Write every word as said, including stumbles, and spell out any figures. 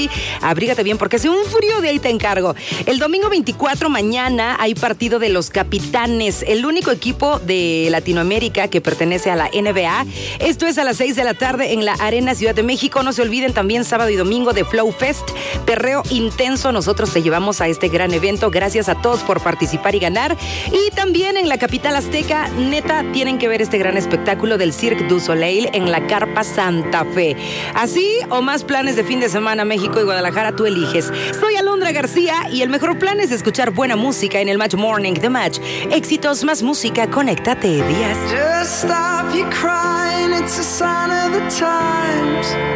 Abrígate bien porque hace un frío, de ahí te encargo. El domingo veinticuatro, mañana, hay partido de los Capitanes, el único equipo de Latinoamérica que pertenece a la N B A. Esto es a las seis de la tarde en la Arena Ciudad de México. No se olviden también sábado y domingo de Flow Fest, perreo intenso. Nosotros te llevamos a este gran evento. Gracias a todos por participar y ganar. Y también en la capital azteca, neta, tienen que ver este gran espectáculo del Cirque du Soleil en la Carpa Santa Fe. Así o más planes de fin de semana, México y Guadalajara, tú eliges. Soy Alondra García y el mejor plan es escuchar buena música en el Match Morning The Match. Éxitos más música, conéctate, Díaz. Just stop your crying, it's a sign of the times.